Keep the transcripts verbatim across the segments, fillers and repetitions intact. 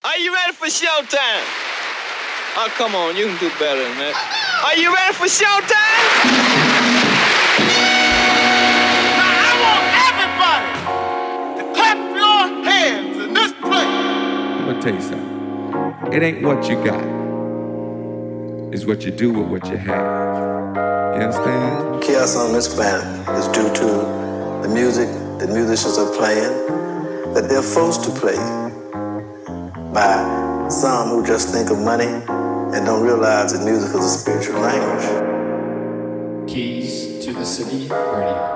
Are you ready for showtime? Oh, come on, you can do better than that. Are you ready for showtime? Now I want everybody to clap your hands in this place. I'm gonna tell you something. It ain't what you got. It's what you do with what you have. You understand? Chaos on this planet is due to the music that musicians are playing, that they're forced to play by some who just think of money and don't realize that music is a spiritual language. Keys to the City Radio.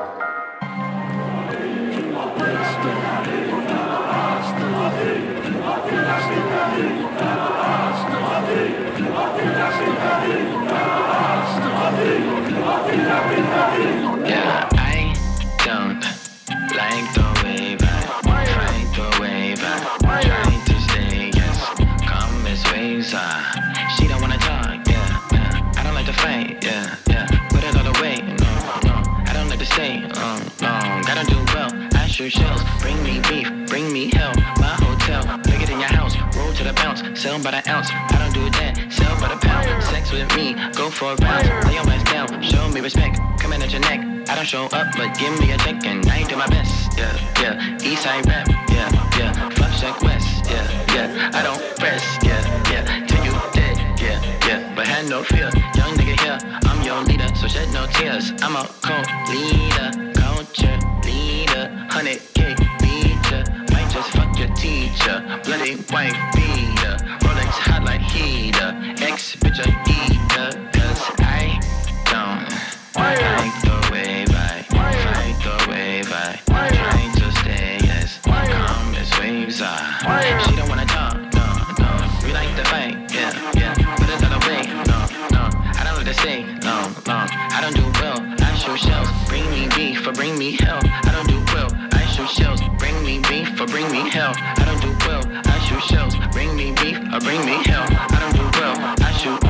Yeah, I don't like the way vibe, fight the way vibe, trying to stay, yes, calm as waves are. She don't wanna talk, yeah, yeah. I don't like to fight, yeah, yeah. Put it all away, no, no. I don't like to stay, um, long. I don't do well. I shoot shells, bring me beef, bring me hell. My hotel, bigger than your house. Roll to the bounce, sell by the ounce. I don't do that, sell by the pound. Sex with me, go for a round. Lay your ass down, show me respect. Coming at your neck. I don't show up, but give me a check and I do my best. Yeah, yeah. East side rap, yeah, yeah. Fuck check west, yeah, yeah. I don't press, yeah, yeah. Till you dead, yeah, yeah. But had no fear, young nigga here. I'm your leader, so shed no tears. I'm a co-leader, culture leader, hundred K feature. Might just fuck your teacher, bloody white beater. Rolex hot like heater, ex bitch a eater. Cause I don't like the way vibe, fight the way vibe, trying to stay as calm as waves are. She don't wanna talk, no, no. We like to fight, yeah, yeah. Put it all away, no, no. I don't like to say, no, no. I don't do well. I shoot shells, bring me beef or bring me hell. I don't do well. I shoot shells, bring me beef or bring me hell. I don't do well. I shoot shells, bring me beef or bring me hell. I don't do well. I shoot.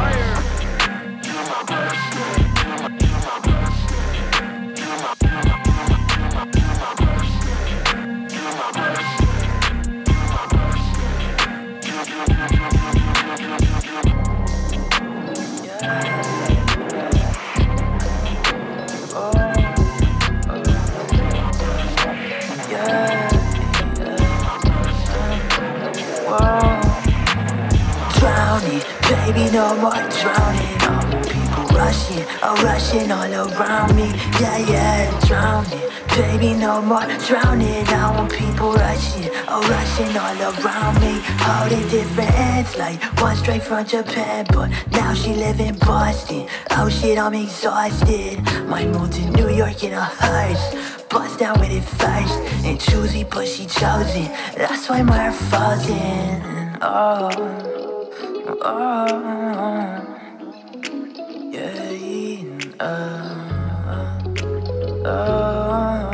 Baby, no more drowning. All the people rushing, oh rushing all around me. Yeah, yeah, drowning. Baby, no more drowning. I want people rushing, oh rushing all around me. Holding different ends, like one straight from Japan, but now she live in Boston. Oh shit, I'm exhausted. Might move to New York in a hearse. Bust down with it first, and choosy, but she chosen. That's why my heart falls in. Oh. Oh, yeah, uh, uh,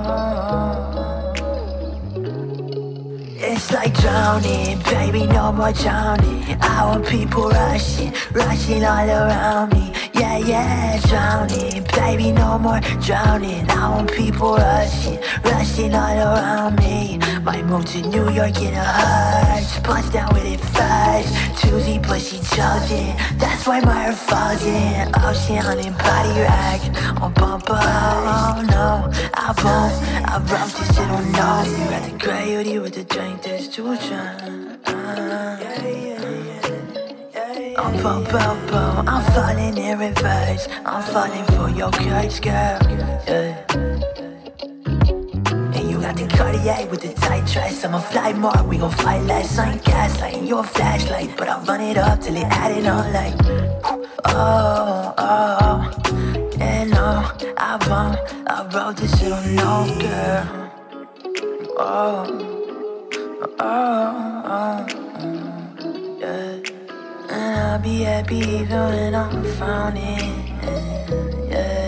it's like drowning, baby, no more drowning. I want people rushing, rushing all around me. Yeah, yeah, drowning, baby, no more drowning. I want people rushing, rushing all around me. Might move to New York in a hearse. Bust down with it fast. Choosy, but she chosen. That's why my heart falls in. Ocean and body rack. On bumper, oh no. I won't, I wrote this shit on no. You got the gray hoodie with the drink that's too strong. Uh, I'm boom, boom, boom. I'm falling in reverse. I'm falling for your curves, girl. Yeah. Got the Cartier with the tight dress. I'm a fly more, we gon' fight less. I ain't gaslighting, you a flashlight, but I run it up till it added on like oh, oh, and no, I won't. I wrote this shit on no girl. Oh, oh, oh, yeah. And I'll be happy even when I'm frowning, yeah.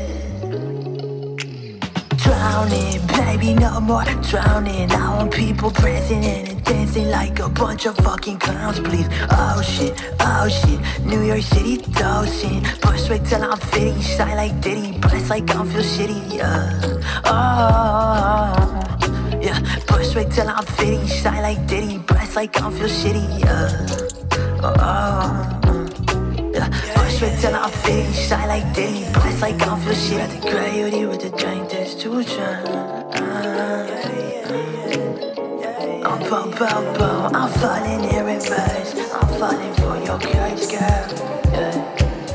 Drowning, baby, no more drowning. I want people prancing and dancing like a bunch of fucking clowns, please. Oh shit, oh shit, New York City dosing. Push right till I'm fitty, shine like Diddy, press like I'm feel shitty, yeah. Oh, yeah, push right till I'm fitty, shine like Diddy, press blessed like I don't feel shitty, yeah. Oh, oh, oh. Yeah, push me till I'm fitty, shine like Diddy, blessed like I don't feel shit. Got the gravity with the drink that's too drunk. Uh, I'm boom, boom, boom, I'm falling in reverse. I'm falling for your curves, girl. Yeah.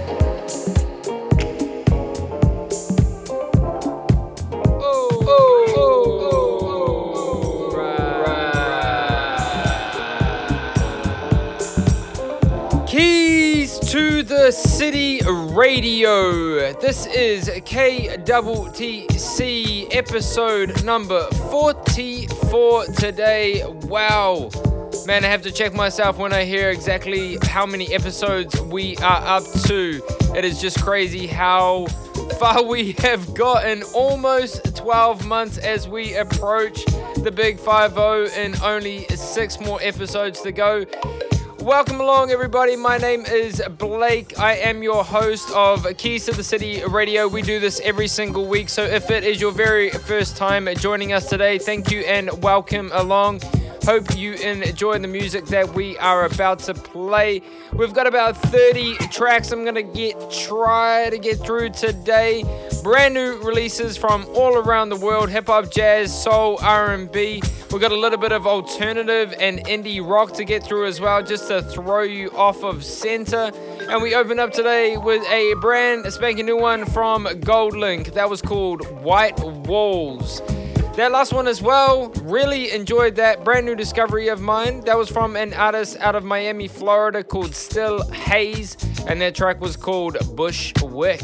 To the City Radio. This is K T T C episode number forty-four today. Wow. Man, I have to check myself when I hear exactly how many episodes we are up to. It is just crazy how far we have gotten. Almost twelve months as we approach the big five oh and only six more episodes to go. Welcome along, everybody. My name is Blake. I am your host of Keys to the City Radio. We do this every single week, so if it is your very first time joining us today, thank you and welcome along. Hope you enjoy the music that we are about to play. We've got about thirty tracks I'm gonna get try to get through today. Brand new releases from all around the world: hip hop, jazz, soul, R and B. We've got a little bit of alternative and indie rock to get through as well, just to throw you off of center. And we open up today with a brand spanking new one from Goldlink. That was called White Walls. That last one as well, really enjoyed that. Brand new discovery of mine. That was from an artist out of Miami, Florida called Still Haze, and that track was called Bushwick.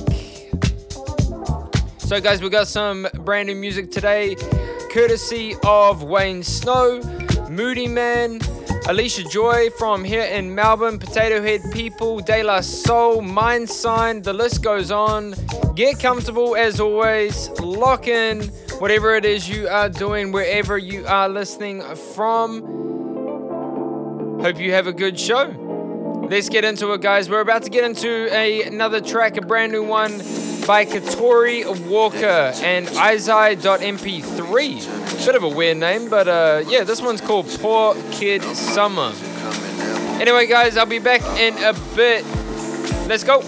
So guys, we got some brand new music today, courtesy of Wayne Snow, Moody Man, Alicia Joy from here in Melbourne, Potato Head People, De La Soul, Mind Sign, the list goes on. Get comfortable as always, lock in whatever it is you are doing, wherever you are listening from. Hope you have a good show. Let's get into it, guys. We're about to get into a, another track, a brand new one by Katori Walker and Izai dot M P three. Bit of a weird name, but uh, yeah, this one's called Poor Kid Summer. Anyway, guys, I'll be back in a bit. Let's go.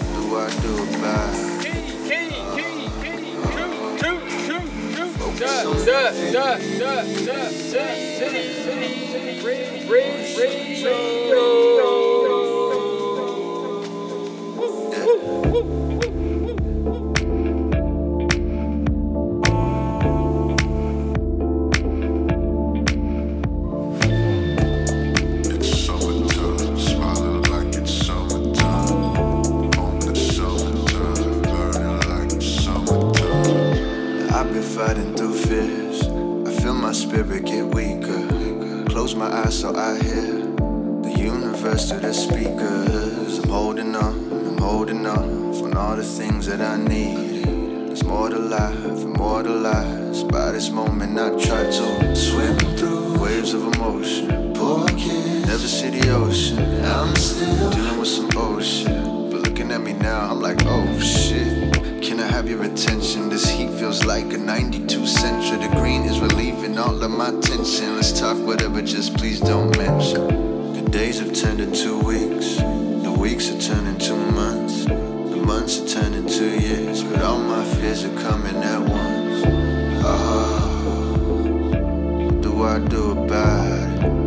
Fighting through fears, I feel my spirit get weaker. Close my eyes so I hear the universe through the speakers. I'm holding on, I'm holding on from all the things that I need. There's more to life, immortalized by this moment. I try to swim through waves of emotion. Poor kid, never see the ocean. I'm still dealing with some ocean, but looking at me now, I'm like, oh shit. Can I have your attention? This heat feels like a ninety-two Sentra. The green is relieving all of my tension. Let's talk whatever, just please don't mention. The days have turned into weeks. The weeks are turning to months. The months are turning to years. But all my fears are coming at once. Oh, what do I do about it?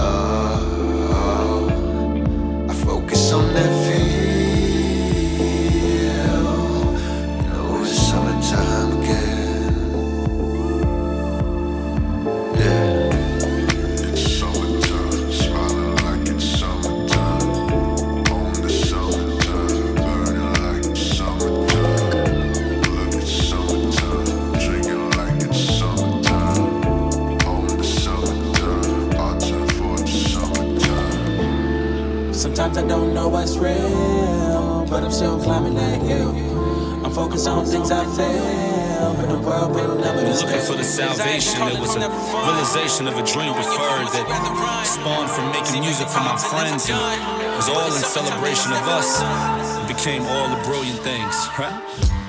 Oh, I focus on that fear. Time again, yeah. It's summertime, smiling like it's summertime. On the summertime, burning like it's summertime. Look, it's summertime, drinking like it's summertime. On the summertime, I'll turn for the summertime. Sometimes I don't know what's real, but I'm still climbing that hill. I'm focused on things I feel, but the world will never be looking for the salvation. It was a realization of a dream deferred that spawned from making music for my friends, and it was all in celebration of us. It became all the brilliant things, right?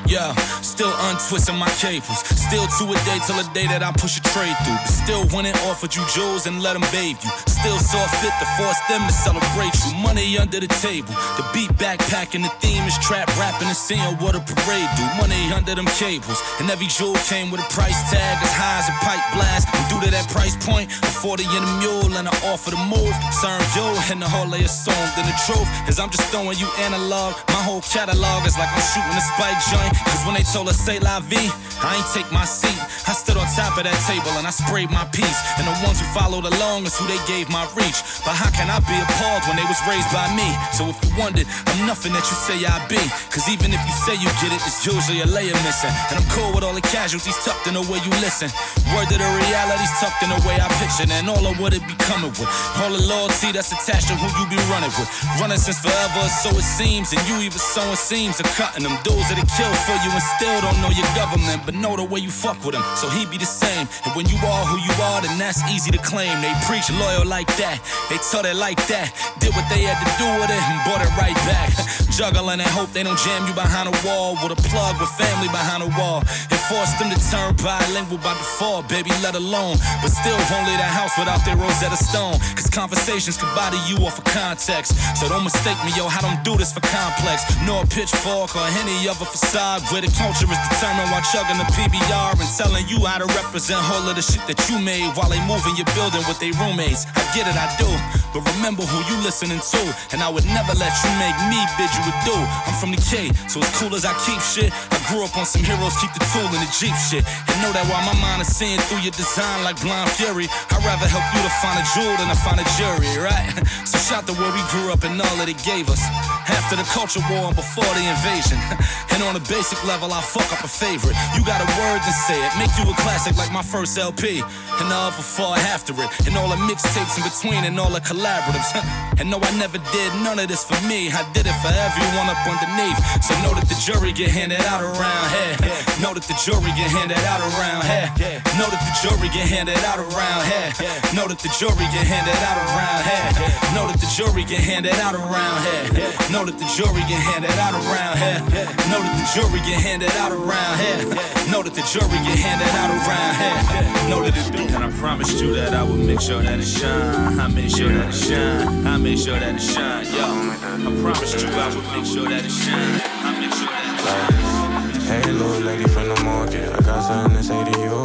Yeah, still untwisting my cables. Still two a day till the day that I push a trade through. But still went and offered you jewels and let them bathe you. Still saw fit to force them to celebrate you. Money under the table, the beat backpacking, the theme is trap rapping and seeing what a parade do. Money under them cables, and every jewel came with a price tag as high as a pipe blast. And due to that price point, a forty in a mule and an offer to move. Turn yo and the whole lay assumed. And the truth is I'm just throwing you analog. My whole catalog is like I'm shooting a spike joint. Cause when they told us say la vie, I ain't take my seat. I stood on top of that table and I sprayed my piece. And the ones who followed along is who they gave my reach. But how can I be appalled when they was raised by me? So if you wondered, I'm nothing that you say I be. Cause even if you say you get it, it's usually a layer missing. And I'm cool with all the casualties tucked in the way you listen. Word to the reality's tucked in the way I picture. And all of what it be coming with. All the loyalty that's attached to who you be running with. Running since forever, so it seems. And you even sowing seams are cutting them. Those that are killed for you and still don't know your government, but know the way you fuck with them. So he be the same. And when you are who you are, then that's easy to claim. They preach loyal like that. They taught it like that. Did what they had to do with it and brought it right back. Juggling and hope they don't jam you behind a wall with a plug with family behind a wall. And force them to turn bilingual by default, baby, let alone. But still won't leave the house without their Rosetta Stone. Cause conversations can body you off of context. So don't mistake me, yo, I don't do this for complex. Nor a pitchfork or any other facade. Where the culture is determined while chugging the P B R and telling you how to represent all of the shit that you made while they move in your building with their roommates. I get it, I do. But remember who you listening to. And I would never let you make me bid you adieu. I'm from the K, so as cool as I keep shit, I grew up on some heroes, keep the tool in the Jeep shit. And know that while my mind is seeing through your design like blind fury, I'd rather help you to find a jewel than to find a jury, right? So shout to where we grew up and all that it gave us. After the culture war and before the invasion. And on a basic level, I fuck up a favorite. You got a word to say it, make you a classic like my first L P. And the other far after it. And all the mixtapes in between and all the collaboratives. And no, I never did none of this for me. I did it for everyone up underneath. So know that the jury get handed out around here. Know that the jury get handed out around here. Know that the jury get handed out around here. Know that the jury get handed out around here. Know that the jury get handed out around here. Know that the jury get handed out around here. Know that the jury get handed out around here. Know that the jury get handed out around here. Know that it be. And I promised you that I would make sure that it shine. I made sure that it shine. I made sure that it shine. Yo, I promised you I would make sure that it shine. I make sure that it shine. Hey, little lady from the market, I got something to say to you.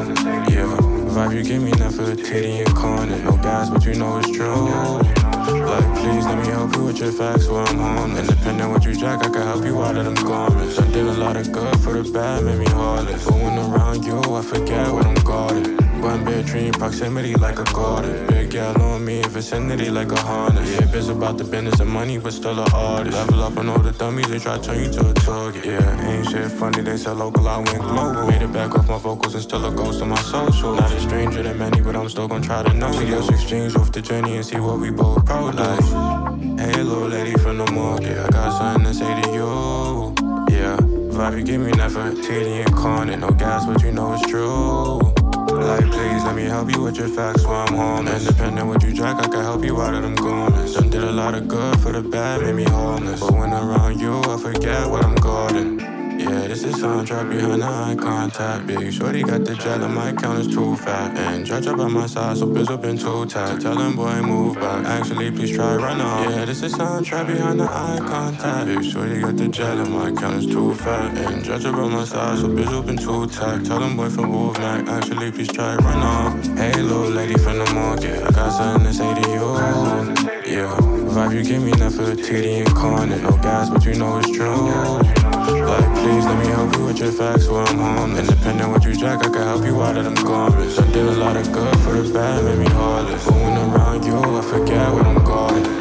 Yeah, vibe you give me nothing for titty and corner. No gas, but you know it's true. Like, please let me help you with your facts while I'm home. Independent what you jack, I can help you out of them garments. I did a lot of good for the bad, made me heartless. But when around you, I forget what I'm guarding. One bedroom proximity like a garden. Big gal on me, vicinity like a harness. Yeah, bitch about the business and money, but still an artist. Level up on all the dummies, they try to turn you to a target. Yeah, ain't shit funny, they said local, I went global. Made it back off my vocals and still a ghost on my social. Not a stranger than many, but I'm still gonna try to know you. Let's exchange off the journey and see what we both proud like. Hey, little lady from the market, I got something to say to you. Yeah, vibe you give me never titty and corner. No gas, but you know it's true. Like, please let me help you with your facts while I'm homeless. Independent what you jack, I can help you out of them garments. Done did a lot of good for the bad, made me homeless. But when around you, I forget what I'm guarding. Yeah, this is soundtrack behind the eye contact. Big shorty got the jet and my count is too fat. And judge up by my side, so biz up been too tight. Tell him boy move back, actually please try run off. Yeah, this is soundtrack behind the eye contact. Big shorty got the jet and my count is too fat. And judge up by my side, so biz up been too tight. Tell him boy for move back, actually please try run off. Hey little lady from the market, I got something to say to you. Yeah, vibe you give me nothing for titty and corner. No gas, but you know it's true. Like, please let me help you with your facts while I'm home. Independent what you jack, I can help you out of them garments. I did a lot of good for the bad, made me heartless. But when around you, I forget what I'm guarding.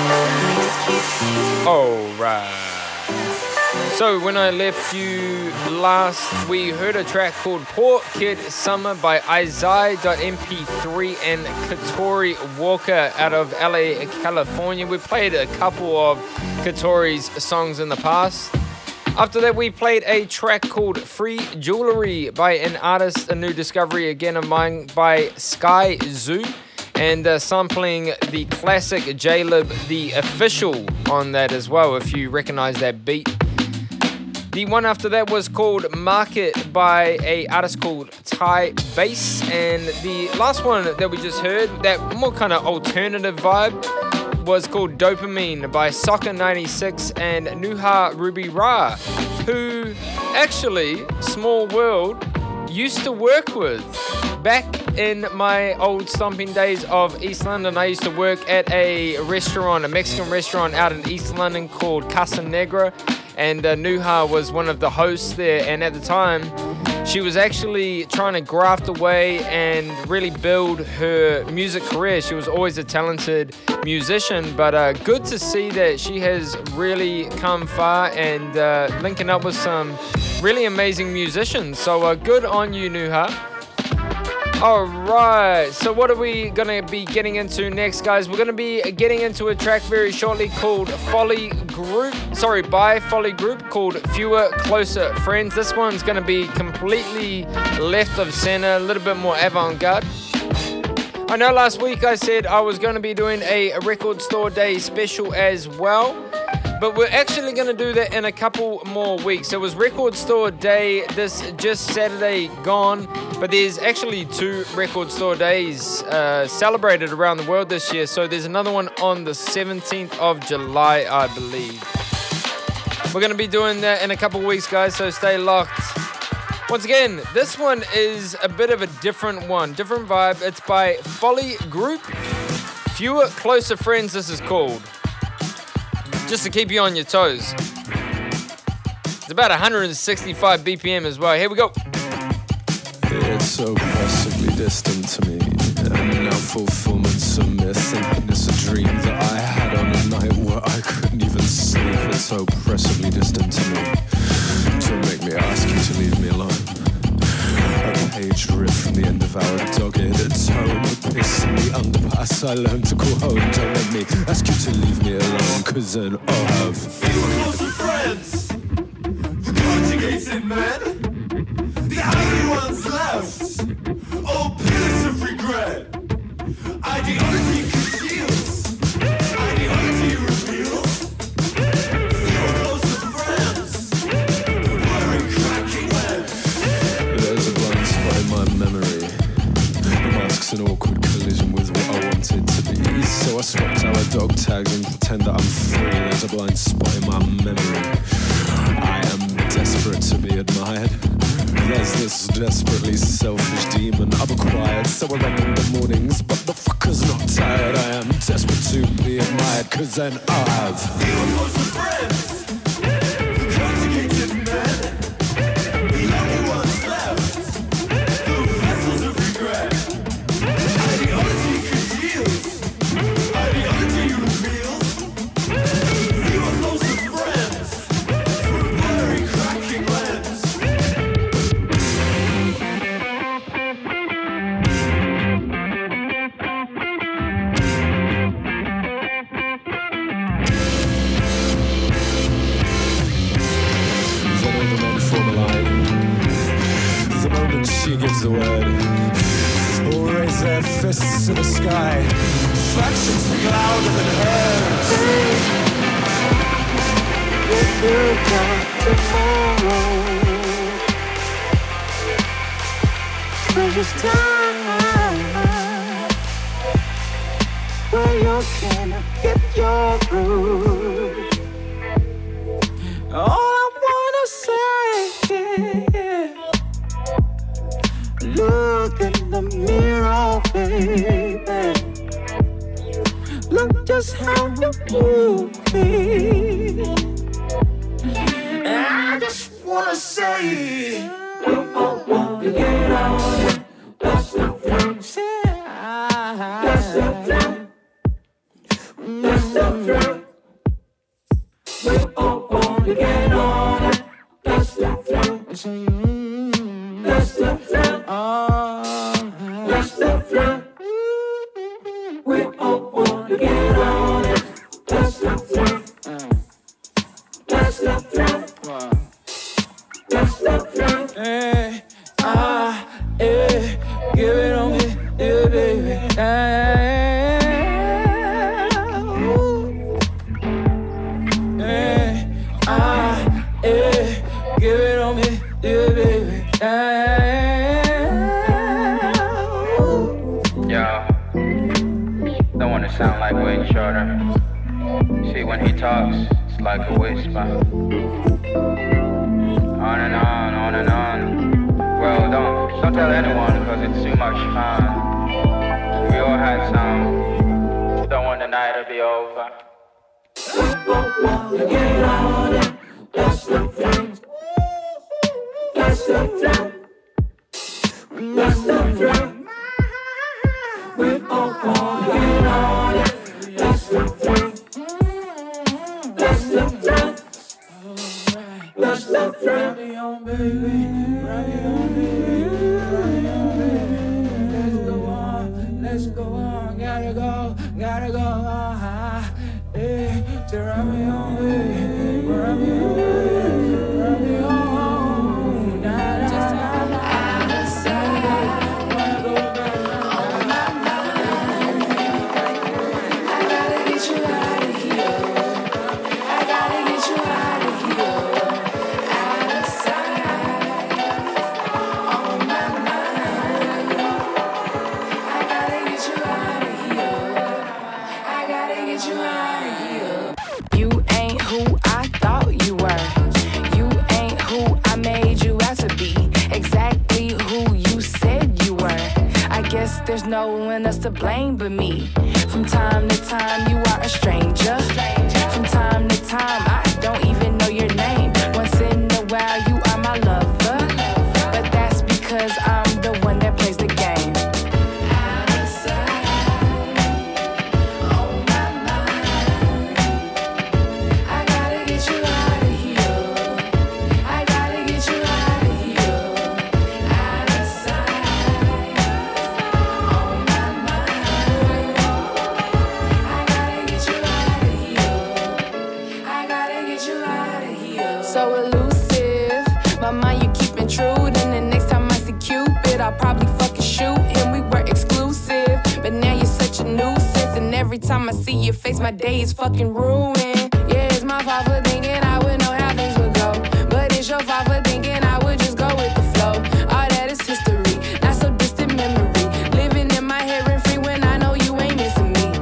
Alright. So when I left you last, we heard a track called Poor Kid Summer by Isaiah M P three and Katori Walker out of L A, California. We played a couple of Katori's songs in the past. After that, we played a track called Free Jewelry by an artist, a new discovery again of mine, by Sky Zoo, and uh, sampling the classic J-Lib, The Official, on that as well, if you recognize that beat. The one after that was called Market by a artist called Ty Bass, and the last one that we just heard, that more kind of alternative vibe, was called Dopamine by Soccer ninety-six and Nuha Ruby Ra, who actually, small world, used to work with. Back in my old stomping days of East London, I used to work at a restaurant, a Mexican restaurant out in East London called Casa Negra, and uh, Nuha was one of the hosts there, and at the time, she was actually trying to graft away and really build her music career. She was always a talented musician, but uh, good to see that she has really come far and uh, linking up with some really amazing musicians. So uh, good on you, Nuha. Alright, so what are we going to be getting into next, guys? We're going to be getting into a track very shortly called Folly Group, sorry, by Folly Group, called Fewer Closer Friends. This one's going to be completely left of center, a little bit more avant-garde. I know last week I said I was going to be doing a record store day special as well, but we're actually going to do that in a couple more weeks. It was Record Store Day this just Saturday gone, but there's actually two Record Store Days uh, celebrated around the world this year. So there's another one on the seventeenth of July, I believe. We're going to be doing that in a couple weeks, guys, so stay locked. Once again, this one is a bit of a different one, different vibe. It's by Folly Group. Fewer Closer Friends, this is called. Just to keep you on your toes. It's about one hundred sixty-five B P M as well. Here we go. It's so possibly distant to me, and now fulfillment's a myth, and it's a dream that I had on a night where I couldn't even sleep. It's so oppressively distant to me, to make me ask you to leave me alone. A page ripped from the end of our dogged tome, a piss in the underpass I learned to call home. Don't let me ask you to leave me alone, cause then I'll have fewer closer friends, the conjugated men, the happy ones left, all pillars of regret. Ideology conceals, ideology reveals. Fewer closer friends, the wiring cracking lead. There's a blind spot in my memory. The mask's an awkward collision with what I wanted to be. So I swapped our dog tags and pretend that I'm free. There's a blind spot in my memory. I am desperate to be admired. There's this desperately selfish demon I've acquired. So I run in the mornings, but the fucker's not tired. I am desperate to be admired, cause then I'll have fewer closer friends, the conjugated men, the only ones left, the vessels of regret. Ideology congeals, ideology reveals. Fewer closer friends, through a blurry cracking lens. She gives the word, all raise their fists to the sky. Factions speak louder than hers. If you come tomorrow, precious time, where you can get your groove. All I wanna say is, look in the mirror, baby. Look just how you move me. I just wanna say, I want to get on. That's the thing. That's the thing. That's the thing. dancing. Mm-hmm. That's the flow. Oh, that's the flow. We all wanna get on it. That's the flow. That's the flow. That's the flow. Hey, ah, eh, give it on me, yeah, baby. Hey, hey, ah, eh, give it on me, yeah, baby. Yo, don't wanna sound like Wayne Shorter. See, when he talks, it's like a whisper. On and on, on and on. Well, don't, don't tell anyone because it's too much fun. We all had some. Don't want the night to be over. Get on it. That's the thing. That's the thing. That's the thing. We all wanna get on it. That's the thing. That's the thing. That's the thing. Ready on, baby. Ready on, baby. Ready on, baby. Let's go on. Let's go on. Gotta go. Gotta go. Uh-huh. Hey, to rub me on, baby. Rub me on, baby. Rub me on. Da, da, da, da. Wanna go back. On my mind. I gotta get you out of here. I gotta get you out of here. There's no one else to blame but me. From time to time, you are a stranger. From time to time, I don't even know your name. Once in a while, you are my lover. But that's because I'm the one that plays the game. I'll probably fucking shoot him, we were exclusive. But now you're such a nuisance, and every time I see your face, my day is fucking ruined. Yeah, it's my fault for thinking I would know how things would go, but it's your fault for thinking I would just go with the flow. All that is history, not so distant memory. Living in my head rent free when I know you ain't missing me.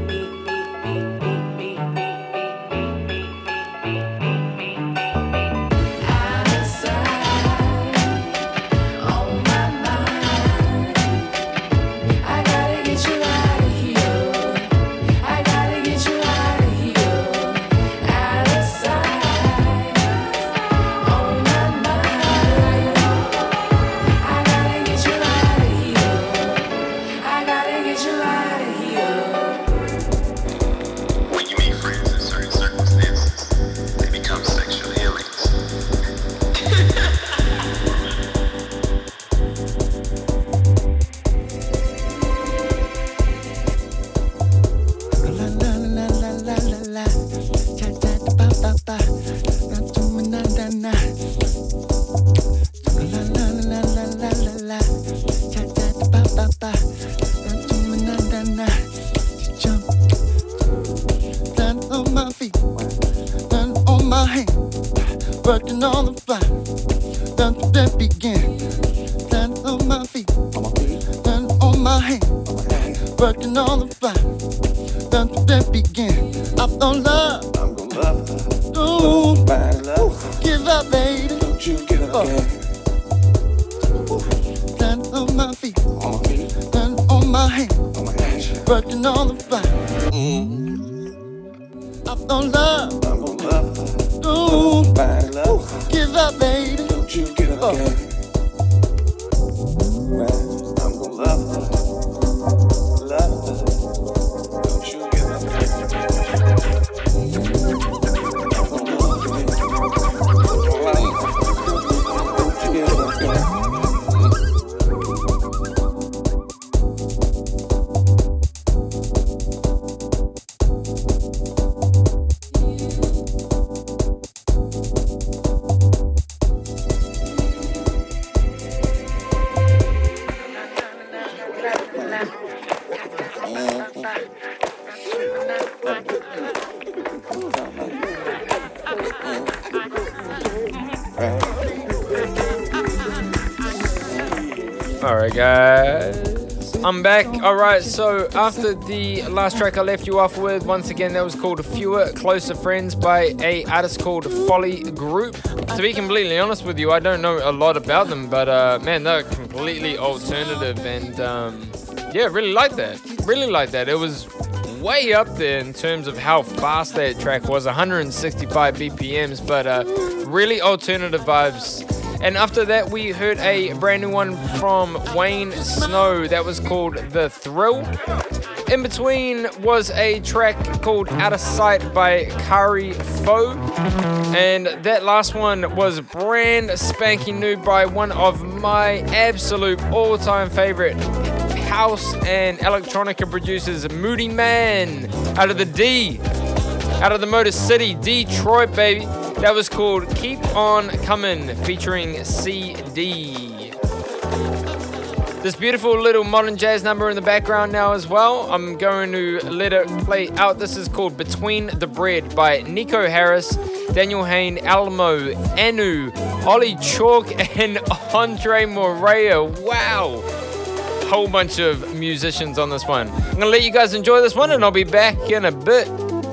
Working on the fly, done to that begin. Stand on my feet, done on my hand. Working on the fly, done to that begin. I don't love, I'm gonna love her. Don't give up, baby. Don't you give up, again. Stand on my feet, done on my hand. Working on the fly. I don't love, I'm gonna love her. Don't give up, baby. Don't you give up, again. I'm gonna love her, love her. Don't you give up, baby. Alright guys, I'm back. Alright, so after the last track I left you off with, once again that was called Fewer Closer Friends by a artist called Folly Group. To be completely honest with you, I don't know a lot about them, but uh, man, they're completely alternative and um, yeah, really like that. Really like that. It was way up there in terms of how fast that track was, one hundred sixty-five B P Ms, but uh, really alternative vibes. And after that, we heard a brand new one from Wayne Snow that was called The Thrill. In between was a track called Out of Sight by Kari Foe. And that last one was brand spanking new by one of my absolute all-time favorite house and electronica producers, Moody Man, out of the D, out of the Motor City, Detroit, baby. That was called Keep On Comin', featuring C D. This beautiful little modern jazz number in the background now as well. I'm going to let it play out. This is called Between the Bread by Nico Harris, Daniel Hain, Alamo, Anu, Ollie Chalk, and Andre Morea. Wow. Whole bunch of musicians on this one. I'm gonna let you guys enjoy this one and I'll be back in a bit.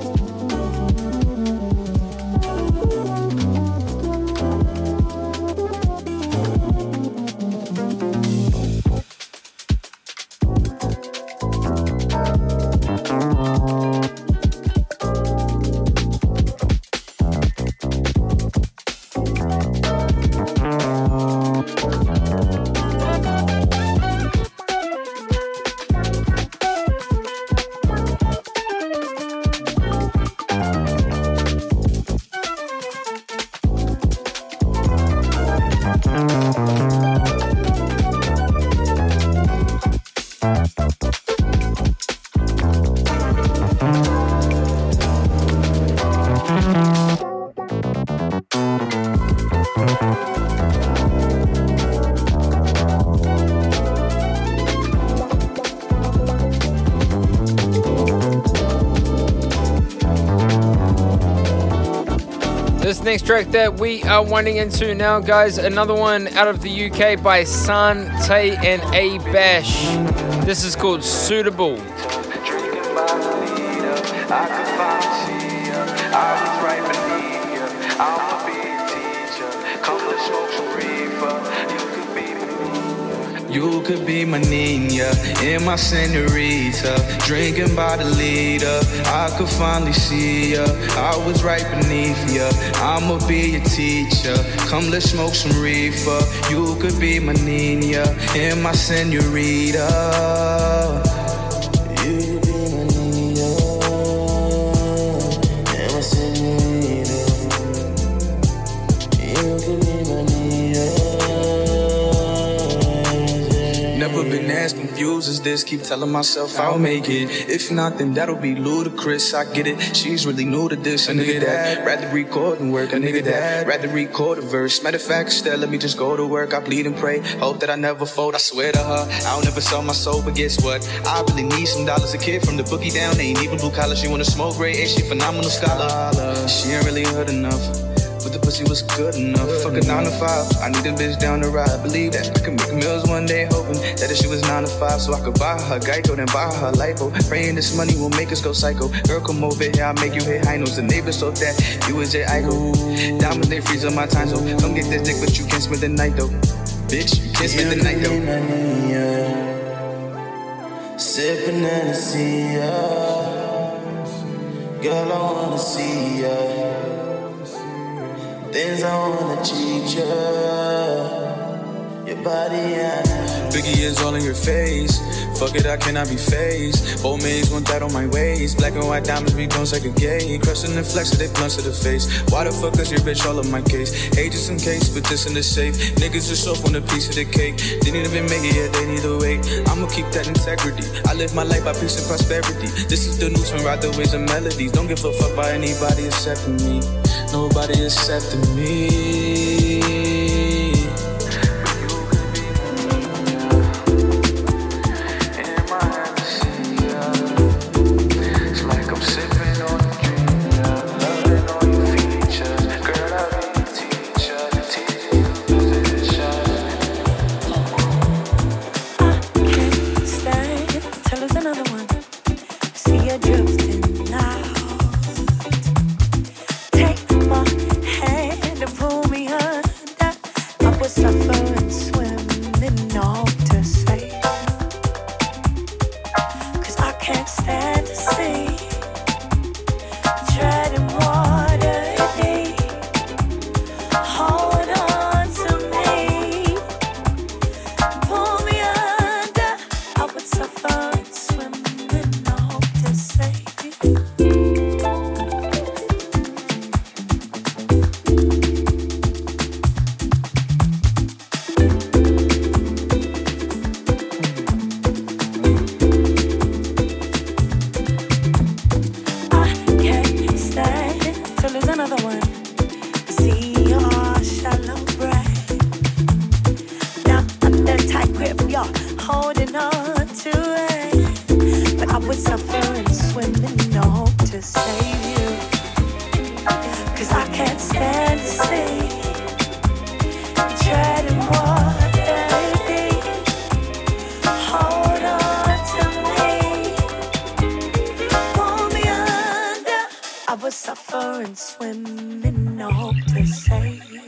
This next track that we are winding into now, guys, another one out of the U K by San Tay and A Bash. This is called Suitable. You could be my Nina and my senorita, drinking by the liter. I could finally see ya. I was right beneath ya. I'ma be your teacher. Come, let's smoke some reefer. You could be my Nina and my senorita. You could be my Nina and my senorita. You could be my Nina. Never been as confused as this. Keep telling myself I'll make it. If not, then that'll be ludicrous. I get it. She's really new to this. A nigga that rather record and work. A nigga that rather record a verse. Matter of fact, still let me just go to work. I bleed and pray. Hope that I never fold. I swear to her, I'll never sell my soul. But guess what? I really need some dollars. A kid from the boogie down. Ain't even blue collar. She wanna smoke great. Ain't she phenomenal scholar? She ain't really hood enough. But the pussy was good enough. Fuck a nine to five. I need a bitch down the ride. Believe that I can make meals one day, hoping that if she was nine to five, so I could buy her Geico, then buy her lipo. Praying this money will make us go psycho. Girl, come over here, I'll make you hit high notes. The neighbors thought that you was J. Ico. Diamonds, they freeze on my time, so come get this dick, but you can't spend the night though. Bitch, you can't spend the night though. Sipping Hennessy, girl, I wanna see ya. Things I wanna cheat ya. Your body, yeah. Biggie is all in your face. Fuck it, I cannot be phased. Old maids want that on my waist. Black and white diamonds, we don't segregate. Crushing the flex of they blunts to the face. Why the fuck is your bitch all in my case? Hey, just in case, but this in the safe. Niggas just off on a piece of the cake. They didn't even make it yet, they need to wait. I'ma keep that integrity. I live my life by peace and prosperity. This is the new turn, ride the waves and melodies. Don't give a fuck by anybody except me. Nobody accepting me. you're holding on to it. But I would suffer and swim in no hope to save you. Cause I can't stand to see you treading water deep. Hold on to me, pull me under. I would suffer and swim in no hope to save you.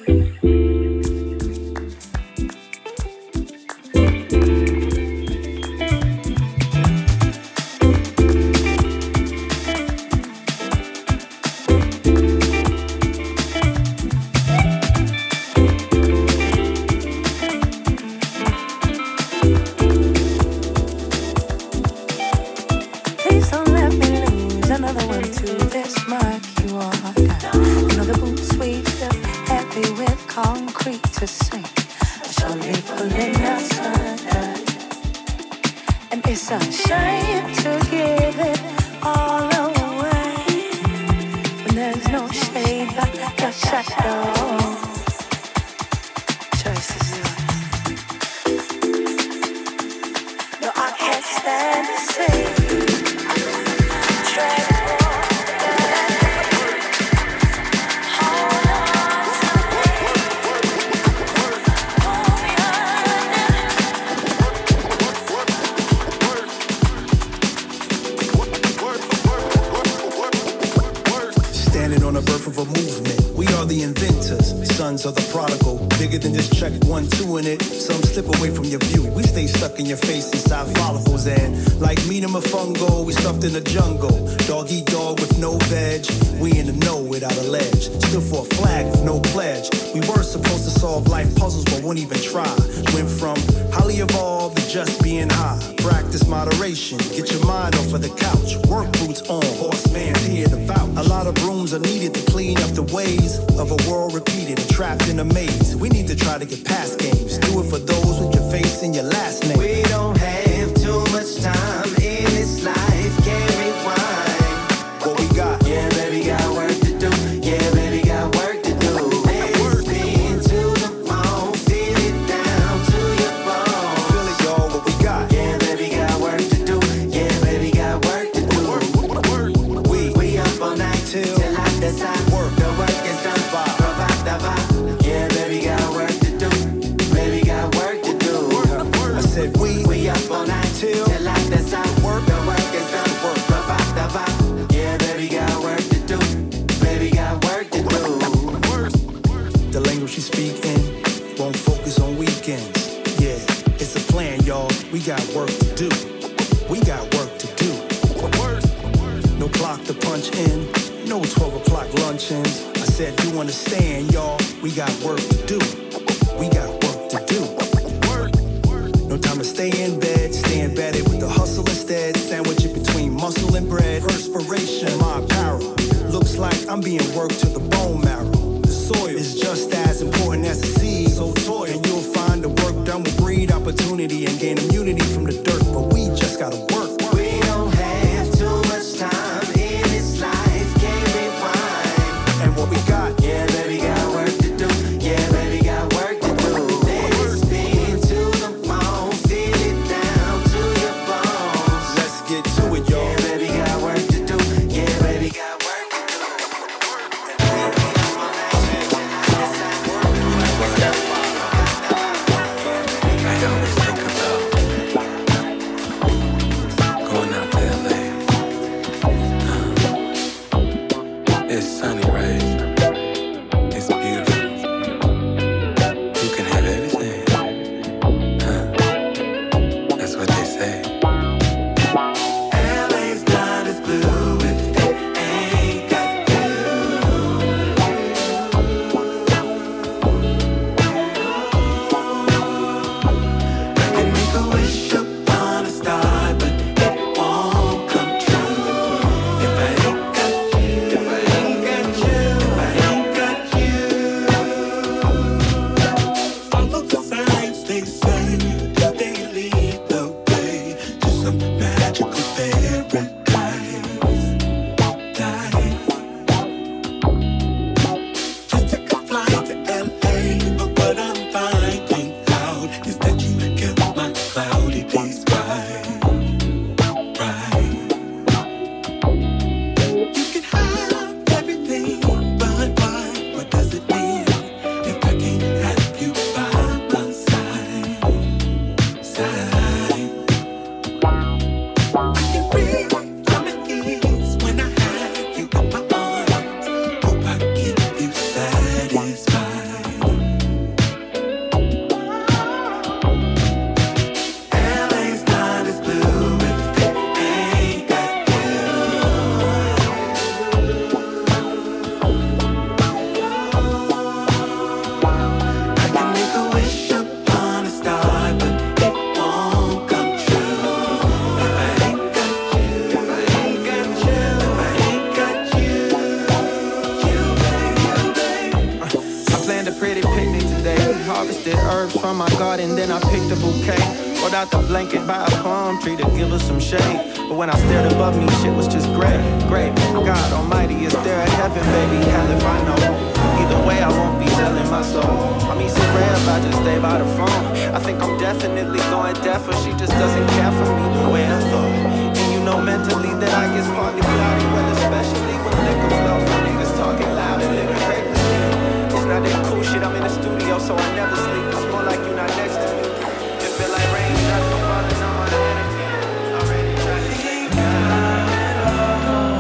herbs from my garden, then I picked a bouquet. Rolled out the blanket by a palm tree to give us some shade. But when I stared above me, shit was just gray, gray. God almighty, is there a heaven, baby? Hell if I know. Either way, I won't be selling my soul. I mean, some rare if I just stay by the phone. I think I'm definitely going deaf, or she just doesn't care for me the way I thought. And you know mentally that I get partly cloudy, well, especially when liquor flows. My niggas talking loud and living recklessly. It's not that cool shit, I'm in the studio, so I never sleep. It's more like you're not next to me. It feel like rain, that's no falling on my head again. Already tried to think about it all.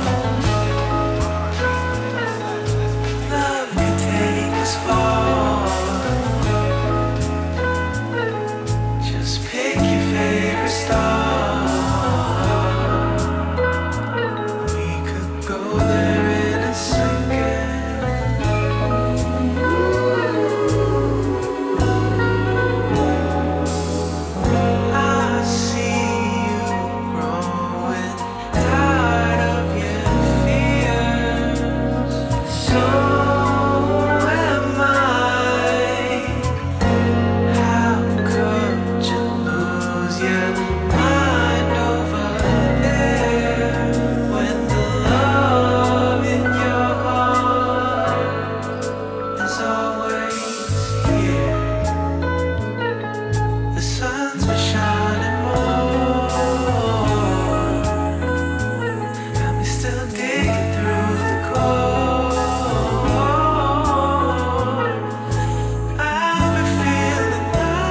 Love could take us far. Just pick your favorite star. We could go there in a second. I see you growing tired of your fears. So am I. How could you lose your mind over there when the love in your heart is always here? The sun's been shining more. Got me still digging through the core. I've been feeling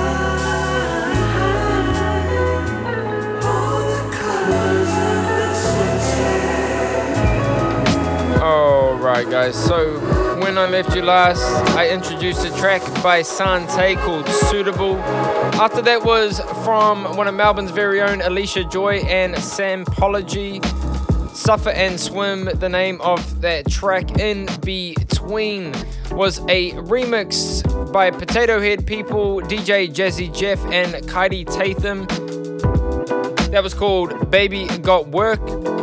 like all the colors of the city. Alright guys, so when I left you last, I introduced a track by Sante called Suitable. After that was from one of Melbourne's very own Alicia Joy and Sampology. Suffer and Swim, the name of that track. In Between was a remix by Potato Head People, D J Jazzy Jeff and Kaidi Tatham. That was called Baby Got Work.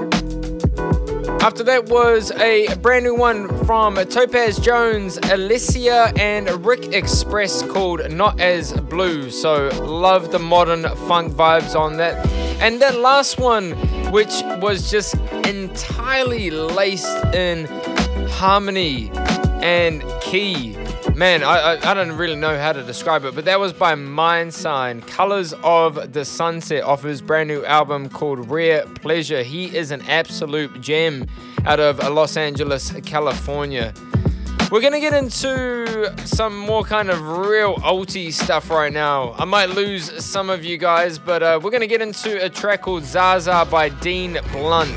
After that was a brand new one from Topaz Jones, Alicia and Rick Express called Not As Blue. So love the modern funk vibes on that. And that last one, which was just entirely laced in harmony and key. Man, I, I I don't really know how to describe it, but that was by Mindsign, Colors of the Sunset, off his brand new album called Rare Pleasure. He is an absolute gem out of Los Angeles, California. We're gonna get into some more kind of real ulty stuff right now. I might lose some of you guys, but uh, we're gonna get into a track called Zaza by Dean Blunt.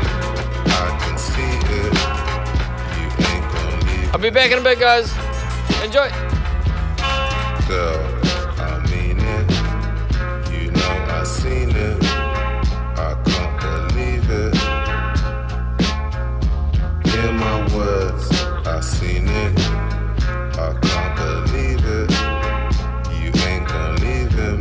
I'll be back in a bit, guys. Enjoy. Girl, I mean it. You know I seen it. I can't believe it. Hear my words, I seen it. I can't believe it. You ain't gonna leave him.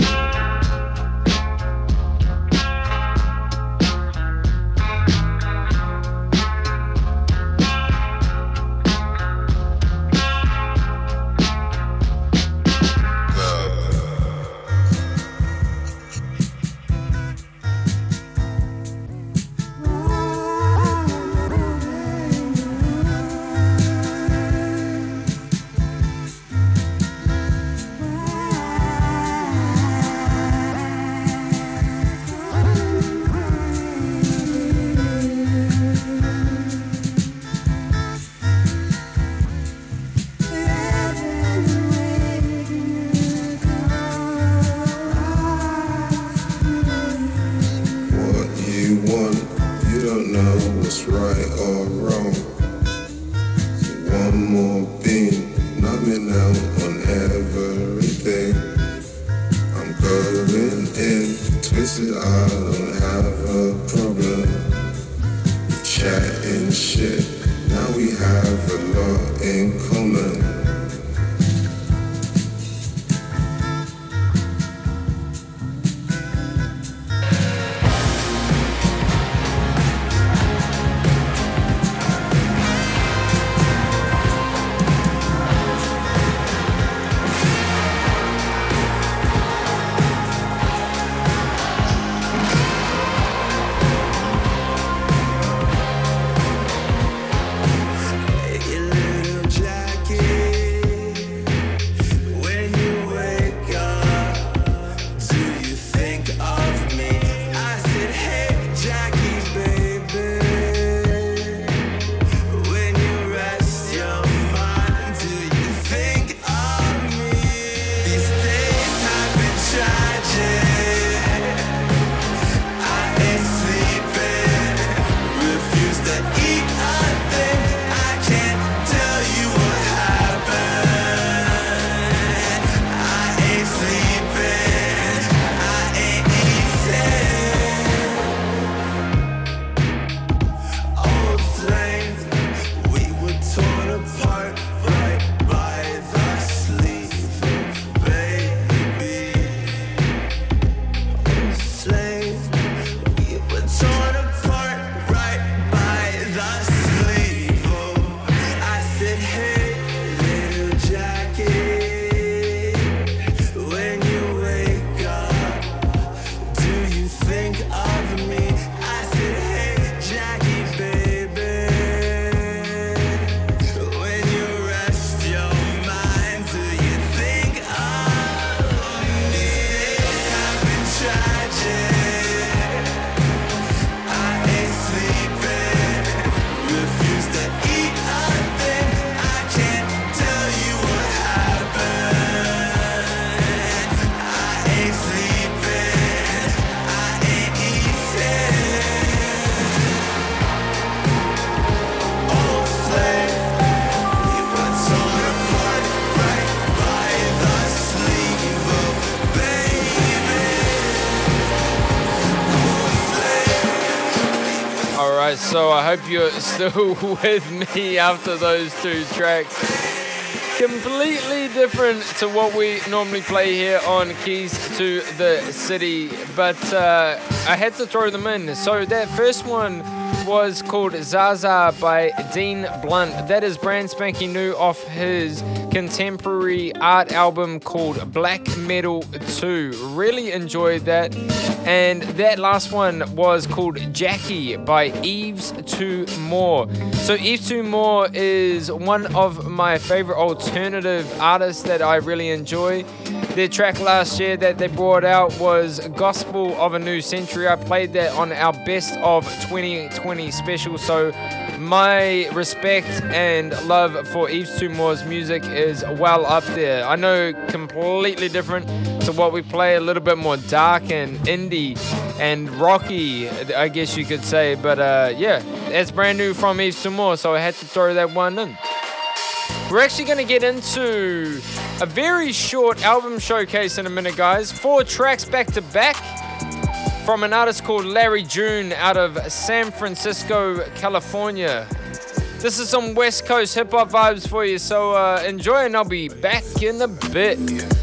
Alright, so I hope you're still with me after those two tracks. Completely different to what we normally play here on Keys to the City, but uh, I had to throw them in. So that first one was called Zaza by Dean Blunt. That is brand spanking new off his contemporary art album called Black Metal two. Really enjoyed that. And that last one was called Jackie by Eves Two More. So Eves Two More is one of my favorite alternative artists that I really enjoy. Their track last year that they brought out was Gospel of a New Century. I played that on our Best of twenty twenty special, so my respect and love for Eves Two More's music is well up there. I know completely different to what we play, a little bit more dark and indie and rocky, I guess you could say, but uh, yeah, that's brand new from Eves Two More, so I had to throw that one in. We're actually going to get into a very short album showcase in a minute, guys. Four tracks back to back from an artist called Larry June out of San Francisco, California. This is some West Coast hip-hop vibes for you, so uh, enjoy, and I'll be back in a bit.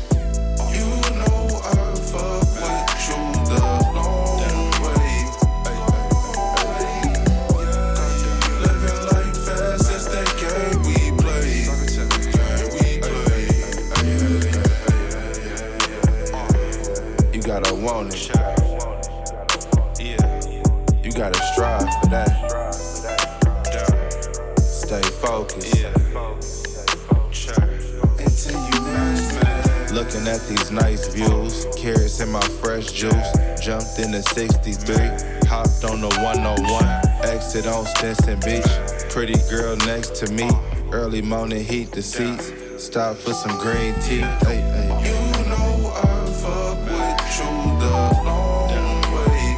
Gotta want it. You gotta strive for that. Stay focused. Looking at these nice views, carrots in my fresh juice. Jumped in the sixty-three, hopped on the one oh one. Exit on Stinson Beach. Pretty girl next to me. Early morning heat the seats. Stop for some green tea. Hey, hey. You know I fuck with you the long way.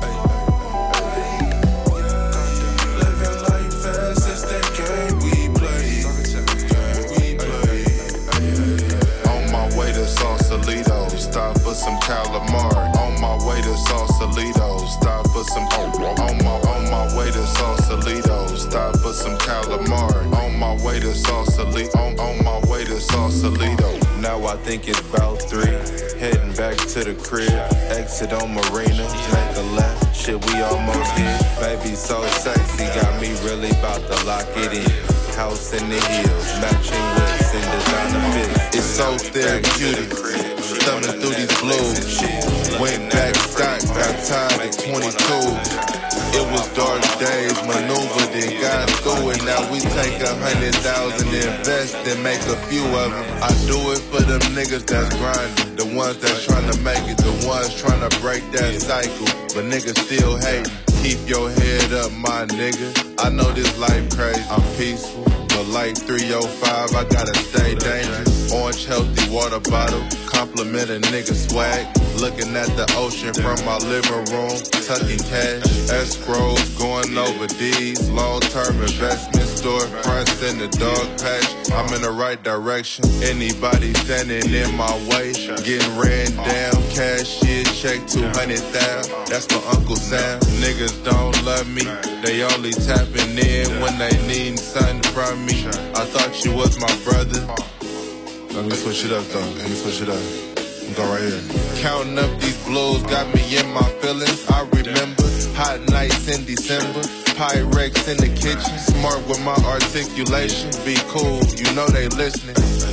Living life fast as that game we play. We play. On my way to Sausalito, stop for some calamari. On my way to Sausalito, stop for some. On my on my way to Sausalito, stop for some calamari. On my way to Sausalito, on, on my way to Sausalito. Now I think it's about three. Heading back to the crib. Exit on Marina. Make a left. Shit, we almost hit. Baby so sexy. Got me really about to lock it in. House in the hills. Matching whips and designer fits. It's so therapeutic. Thumbing through these blues. Went back, stock, got tired at twenty-two. It was dark days, maneuvered and got through it. Now we take a hundred thousand, invest and make a few of them. I do it for them niggas that's grinding, the ones that's trying to make it, the ones trying to break that cycle. But niggas still hate. Keep your head up, my nigga. I know this life crazy, I'm peaceful. But like three oh five, I gotta stay dangerous. Orange healthy water bottle, compliment a nigga swag. Looking at the ocean from my living room, tucking cash. Escrows going over D's, long-term investment storefronts in the dog patch. I'm in the right direction. Anybody standing in my way, getting ran down. Cashier check two hundred thousand. That's for Uncle Sam. Niggas don't love me, they only tapping in when they need something from me. I thought you was my brother. Let me switch it up though. Let me switch it up. Go right here. Counting up these blues got me in my feelings. I remember hot nights in December. Pyrex in the kitchen. Smart with my articulation. Be cool, you know they listening.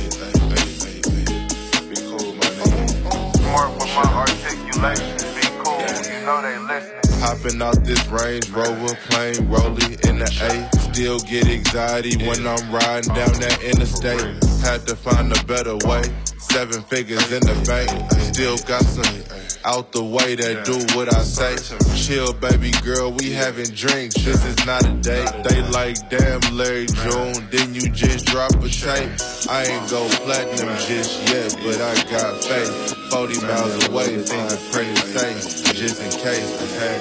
Be cool, my nigga. Smart with my articulation. Be cool, you know they listening. Hopping out this Range Rover, plain rolling in the A. Still get anxiety when I'm riding down that interstate. Had to find a better way. Seven figures in the bank. Still got some out the way that do what I say. Chill, baby girl, we having drinks. This is not a date. They like, damn, Larry June, didn't you just drop a tape? I ain't go platinum just yet, but I got faith. forty miles away, fingerprint is safe. Just in case.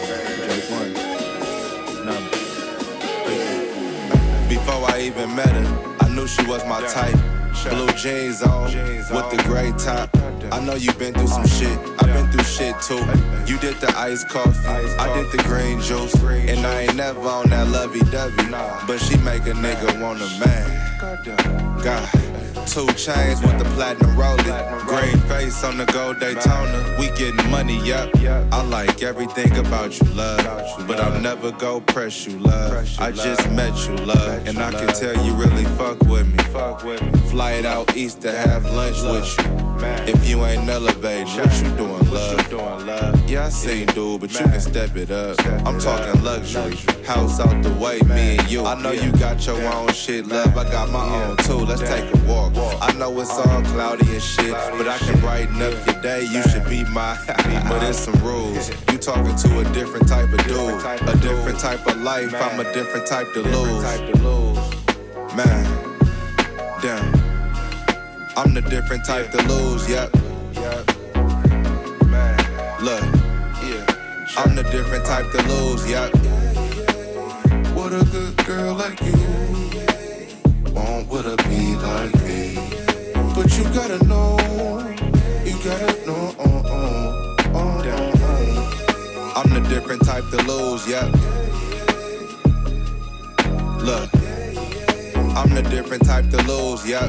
Before I even met her, I knew she was my type. Blue jeans on with the gray top. I know you been through some shit. I been through shit too. You did the iced coffee, I did the green juice, and I ain't never on that lovey-dovey. But she make a nigga want a man. God. Two chains with the platinum rolling, green face on the gold Daytona. We getting money up. I like everything about you, love, but I'll never go press you, love. I just met you, love, and I can tell you really fuck with me. Fly it out east to have lunch with you. If you ain't elevated, what you doing, love? Yeah, I seen dude, but you can step it up. I'm talking luxury, house out the way, me and you. I know you got your own shit, love. I got my own too. Let's take a walk. I know it's all cloudy and shit, but I can brighten up your day. You should be my, but there's some rules. You talking to a different type of dude, a different type of life. I'm a different type to lose. Man, damn. I'm the different type to lose, yep. Look, I'm the different type to lose, yep. What a good girl like you won't would a be like me. But you gotta know, you gotta know, uh, uh, uh, uh. I'm the different type to lose, yep. Look, I'm the different type to lose, yep.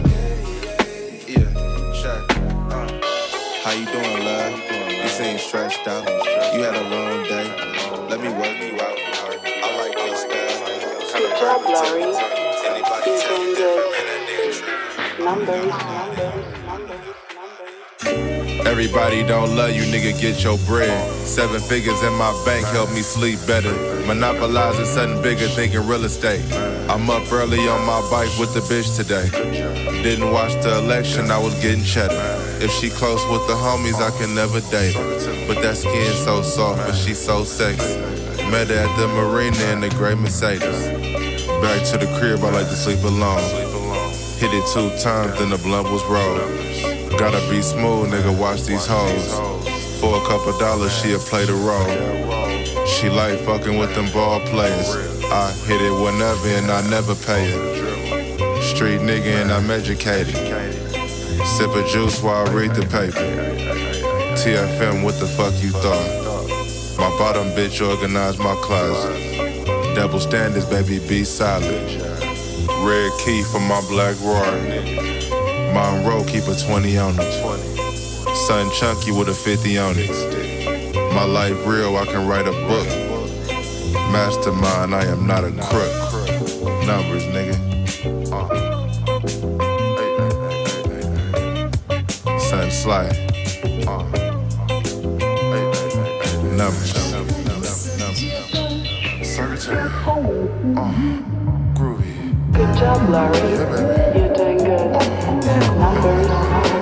How you doing, love? You seem stressed out. You had a long day. Let me work you out. I like your style. Kind of job, Laurie. Anybody tell you different, man, that nigga tripping. Everybody don't love you, nigga, get your bread. Seven figures in my bank help me sleep better. Monopolizing something bigger, thinking real estate. I'm up early on my bike with the bitch today. Didn't watch the election, I was getting cheddar. If she close with the homies, I can never date her. But that skin so soft and she so sexy. Met her at the marina in the gray Mercedes. Back to the crib, I like to sleep alone. Hit it two times, then the blunt was rolled. Gotta be smooth, nigga, watch these hoes. For a couple dollars, she'll play the role. She like fucking with them ball players. I hit it whenever and I never pay it. Street nigga and I'm educated. Sip a juice while I read the paper. T F M, what the fuck you thought? My bottom bitch organized my closet. Double standards, baby, be solid. Red key for my black Rory. Monroe, keep a twenty on it. Son chunky with a fifty on it. My life real, I can write a book. Mastermind, I am not a crook. Numbers, nigga. Uh. Son Sly. Uh. Numbers. Uh. Groovy. Good job, Larry. Yeah, you're doing good. Numbers.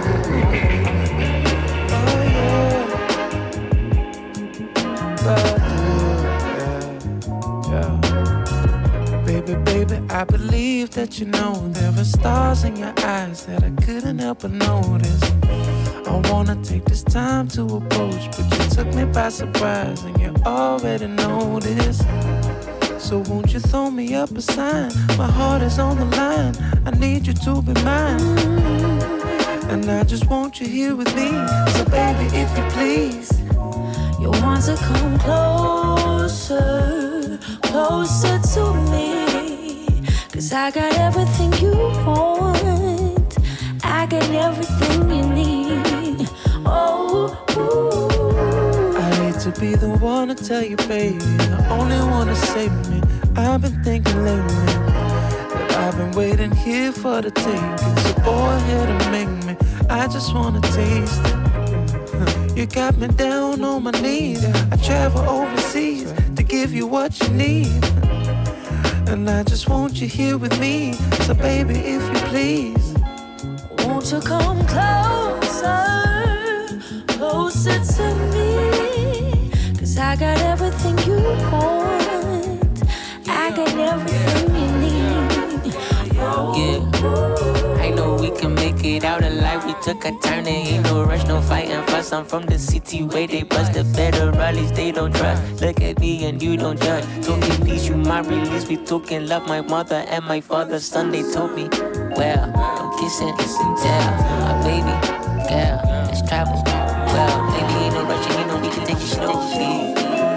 Baby, baby, I believe that you know there are stars in your eyes that I couldn't help but notice. I wanna take this time to approach, but you took me by surprise and you already know this. So won't you throw me up a sign? My heart is on the line, I need you to be mine. And I just want you here with me, so baby, if you please, you want to come closer, closer to me. Cause I got everything you want, I got everything you need. Oh, ooh. I hate to be the one to tell you, baby, the only one to save me. I've been thinking lately that I've been waiting here for the taking. So go ahead and make me, I just wanna taste it. You got me down on my knees, I travel overseas to give you what you need. And I just want you here with me, so baby, if you please, won't you come closer, closer to me? Cause I got everything you want, I got everything you need. Yeah, I know we can make it out alive. We took a turn and ain't no rush, no fighting fuss. I'm from the city where they bust the federalists, they don't trust. Look at me and you don't judge. Talking peace, you my release. We talking love, my mother and my father's son. They told me, well, I'm kissing, kiss and tell. My baby, girl, let's travel. Well, maybe ain't no rushing, you know, we can take it slowly.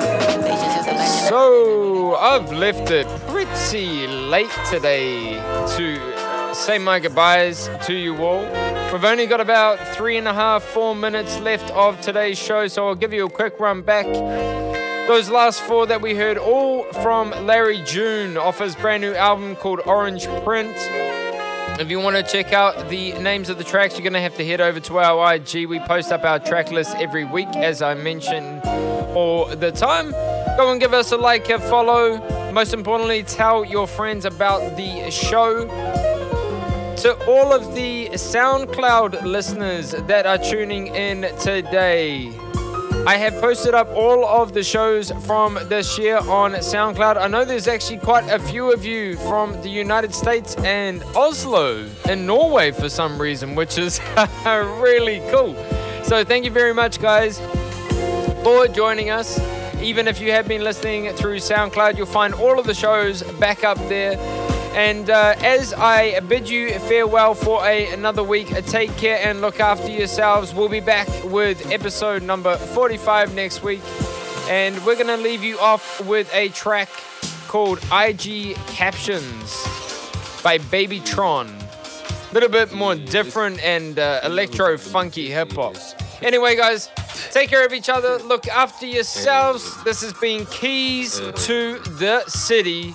So, I've left it pretty late today to say my goodbyes to you all. We've only got about three and a half, four minutes left of today's show, so I'll give you a quick run back. Those last four that we heard, all from Larry June off his brand new album called Orange Print. If you want to check out the names of the tracks, you're going to have to head over to our I G. We post up our track list every week, as I mention all the time. Go and give us a like, a follow. Most importantly, tell your friends about the show. To all of the SoundCloud listeners that are tuning in today, I have posted up all of the shows from this year on SoundCloud. I know there's actually quite a few of you from the United States and Oslo in Norway for some reason, which is really cool. So thank you very much, guys, for joining us. Even if you have been listening through SoundCloud, you'll find all of the shows back up there. And uh, as I bid you farewell for a, another week, uh, take care and look after yourselves. We'll be back with episode number forty-five next week. And we're going to leave you off with a track called I G Captions by Babytron. A little bit more different and uh, electro-funky hip-hop. Anyway, guys, take care of each other. Look after yourselves. This has been Keys to the City.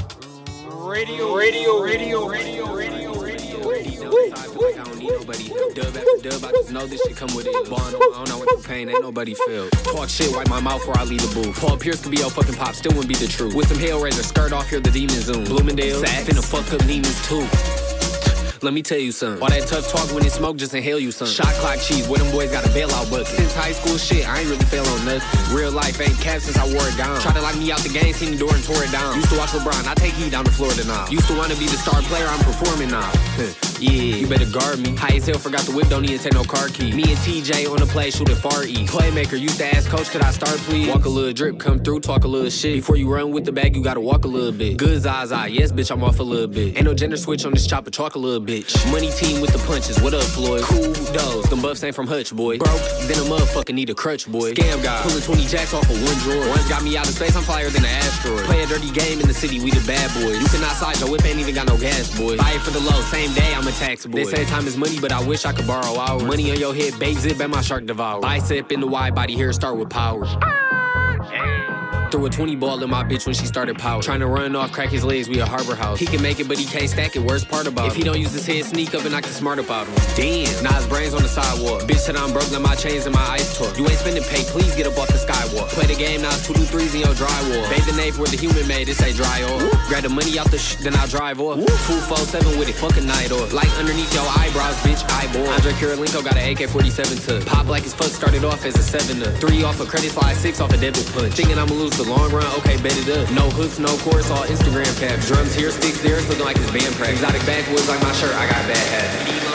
Radio, radio, radio, radio, radio, radio, radio. I don't need nobody. Dub after dub, I just know this shit come with it. Born on my own, I went through pain, ain't nobody feel. Talk shit, wipe my mouth before I leave the booth. Paul Pierce could be your fucking pop, still wouldn't be the truth. With some Hellraiser, skirt off, here the demon zoom. Bloomingdale, finna fuck up demons too. Let me tell you something. All that tough talk when it smoke, just inhale you something. Shot clock cheese, where them boys got a bailout bucket. Since high school shit, I ain't really fail on nothing. Real life ain't cap since I wore it down. Try to lock me out the game, seen the door and tore it down. Used to watch LeBron, I take heat down to Florida now. Used to wanna be the star player, I'm performing now. Yeah, you better guard me. High as hell, forgot the whip, don't even take no car key. Me and T J on the play, shooting far east. Playmaker used to ask coach, could I start please? Walk a little drip, come through, talk a little shit. Before you run with the bag, you gotta walk a little bit. Good Zaza, yes bitch, I'm off a little bit. Ain't no gender switch on this chopper, talk a little bitch. Money team with the punches, what up Floyd? Cool does, them buffs ain't from Hutch, boy. Broke, then a motherfucker need a crutch, boy. Scam guy, pulling twenty jacks off of one drawer. One's got me out of space, I'm flyer than an asteroid. Play a dirty game in the city, we the bad boys. You cannot side, your whip ain't even got no gas, boy. Buy it for the low, same day, I'm a tax boy. They say time is money, but I wish I could borrow hours. Money on your head, babe zip, and my shark devour. Bicep in the wide body, hair start with power. Threw a twenty ball in my bitch when she started power. Trying to run off, crack his legs, we a harbor house. He can make it, but he can't stack it. Worst part about it, if he don't use his head, sneak up and knock the smart up out of him. Damn, now his brains on the sidewalk. Bitch said I'm broke, let my chains and my ice talk. You ain't spending pay, please get up off the skywalk. Play the game, now it's two do threes in your drywall. Bathe the nape where the human made it, say dry off. Woo. Grab the money out the sh, then I'll drive off. two four seven with it, fucking night off. Like underneath your eyebrows, bitch, eyeball. Andre Kirilenko got an A K forty-seven to pop like his fuck, started off as a seven to three off a credit slide, six off a debit punch. Thinking I'ma lose the long run, okay, bet it up. No hooks, no chorus, all Instagram caps. Drums here, sticks there, it's looking like it's band practice. Exotic backwoods like my shirt, I got bad habits.